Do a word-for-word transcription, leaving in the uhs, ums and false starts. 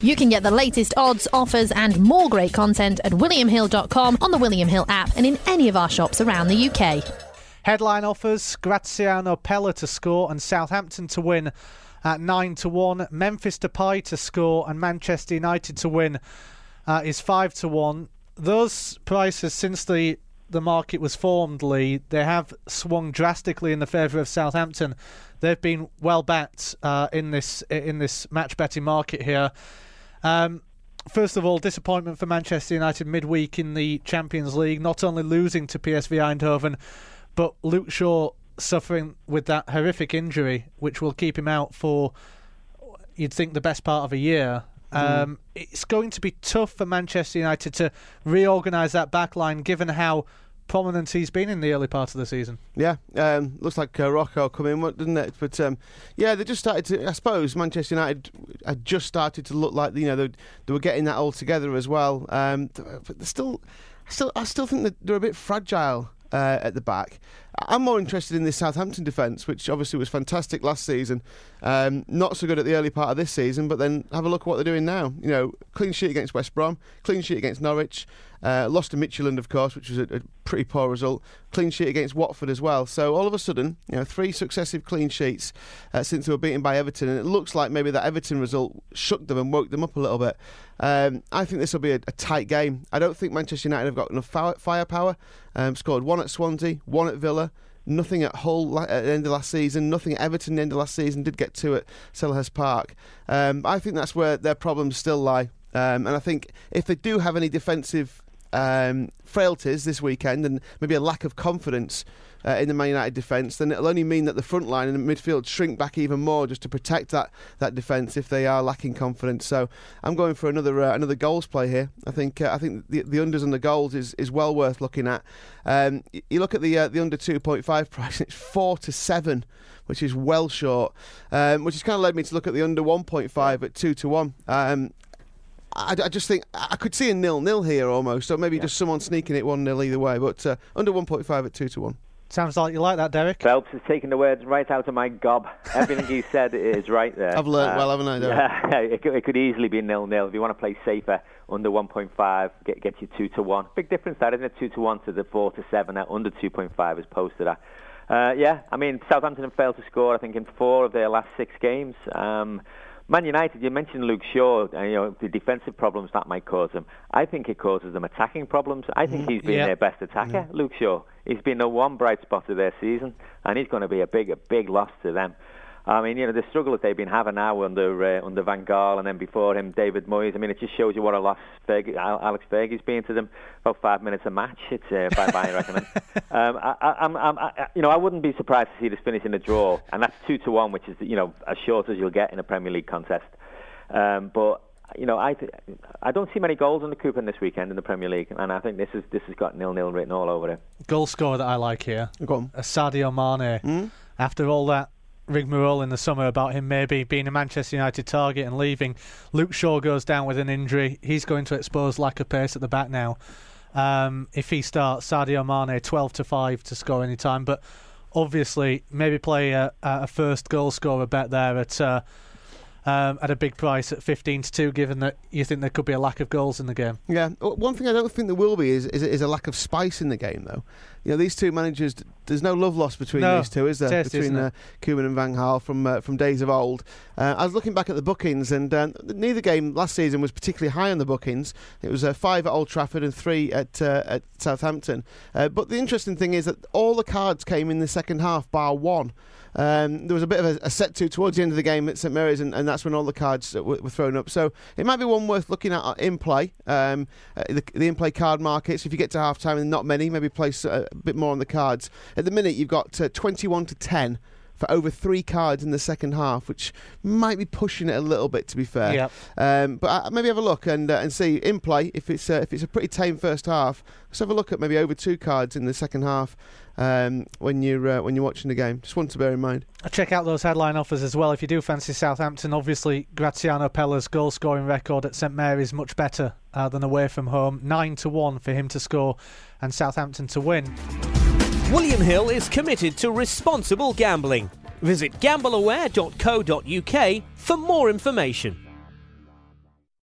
You can get the latest odds, offers and more great content at william hill dot com, on the William Hill app and in any of our shops around the U K. Headline offers: Graziano Pella to score and Southampton to win at nine to one. Memphis Depay to score and Manchester United to win uh, is five to one. Those prices, since the, the market was formed, Lee, they have swung drastically in the favour of Southampton. They've been well backed uh, in this in this match betting market here. Um, first of all, disappointment for Manchester United midweek in the Champions League, not only losing to P S V Eindhoven, but Luke Shaw suffering with that horrific injury, which will keep him out for, you'd think, the best part of a year. Mm. Um, it's going to be tough for Manchester United to reorganise that backline, given how prominent he's been in the early part of the season. Yeah, um, looks like uh, Rocco come in, didn't it? But um, yeah, they just started to. I suppose Manchester United had just started to look like, you know, they, they were getting that all together as well. Um, but they're still, still, I still think that they're a bit fragile uh, at the back. I'm more interested in this Southampton defence, which obviously was fantastic last season. Um, not so good at the early part of this season, but then have a look at what they're doing now. You know, clean sheet against West Brom, clean sheet against Norwich, uh, lost to Midtjylland, of course, which was a, a pretty poor result. Clean sheet against Watford as well. So all of a sudden, you know, three successive clean sheets uh, since they were beaten by Everton, and it looks like maybe that Everton result shook them and woke them up a little bit. Um, I think this will be a, a tight game. I don't think Manchester United have got enough fire, firepower. Um, scored one at Swansea, one at Villa. Nothing at Hull at the end of last season, nothing at Everton at the end of last season, did get two at Selhurst Park. Um, I think that's where their problems still lie. Um, and I think if they do have any defensive um, frailties this weekend and maybe a lack of confidence uh, in the Man United defence, then it'll only mean that the front line and the midfield shrink back even more just to protect that, that defence if they are lacking confidence. So I'm going for another uh, another goals play here. I think uh, I think the, the unders and the goals is, is well worth looking at. Um, you look at the uh, the under two point five price, it's four to seven, which is well short, um, which has kind of led me to look at the under one point five at two to one. Um, I, I just think I could see a nil-nil here almost, or maybe yeah. just someone sneaking it one nil either way, but uh, under one point five at two to one. Sounds like you like that, Derek. Phelps has taken the words right out of my gob. Everything he said is right there. I've learnt uh, well, haven't I, Derek? Yeah, it, could, it could easily be nil-nil. If you want to play safer, under one point five, get, get you two to one. Big difference that, isn't it? two to one to the four to seven at under two point five is posted at. Uh, yeah, I mean, Southampton have failed to score, I think, in four of their last six games. Um, Man United, you mentioned Luke Shaw, uh, you know, the defensive problems that might cause them. I think it causes them attacking problems. I think he's been yeah. their best attacker, yeah. Luke Shaw. He's been the one bright spot of their season, and he's going to be a big, a big loss to them. I mean, you know, the struggle that they've been having now under uh, under Van Gaal and then before him, David Moyes. I mean, it just shows you what a loss Ferg- Alex Fergie's been to them. About five minutes a match. It's uh, bye-bye, I reckon. um, I, I, I'm, I'm, I, you know, I wouldn't be surprised to see this finish in a draw, and that's two to one, which is, you know, as short as you'll get in a Premier League contest. Um, but you know, I th- I don't see many goals in the Coupon this weekend in the Premier League, and I think this is this has got nil-nil written all over it. Goal scorer that I like here, Go on. Sadio Mane. Mm? After all that rigmarole in the summer about him maybe being a Manchester United target and leaving, Luke Shaw goes down with an injury. He's going to expose lack of pace at the back now. Um, if he starts, Sadio Mane twelve to five to score any time, but obviously maybe play a, a first goal scorer bet there at uh, um, at a big price at fifteen to two, given that you think there could be a lack of goals in the game. Yeah, one thing I don't think there will be is is, is a lack of spice in the game, though. You know, these two managers, there's no love lost between no, these two, is there? Tasty, between uh, Koeman and Van Gaal from uh, from days of old. Uh, I was looking back at the bookings, and uh, neither game last season was particularly high on the bookings. It was uh, five at Old Trafford and three at uh, at Southampton. Uh, but the interesting thing is that all the cards came in the second half, bar one. Um, there was a bit of a, a set to towards the end of the game at St Mary's, and, and that's when all the cards were, were thrown up. So it might be one worth looking at in play. Um, uh, the, the in play card markets. If you get to half time and not many, maybe place a, a bit more on the cards. At the minute, you've got uh, twenty-one to ten for over three cards in the second half, which might be pushing it a little bit, to be fair. Yep. Um, but uh, maybe have a look and uh, and see in play if it's uh, if it's a pretty tame first half. Let's have a look at maybe over two cards in the second half. Um, when you're uh, when you're watching the game, just one to bear in mind. Check out those headline offers as well if you do fancy Southampton. Obviously, Graziano Pella's goal scoring record at St Mary's much better uh, than away from home. Nine to one for him to score and Southampton to win. William Hill is committed to responsible gambling. Visit gamble aware dot co dot uk for more information.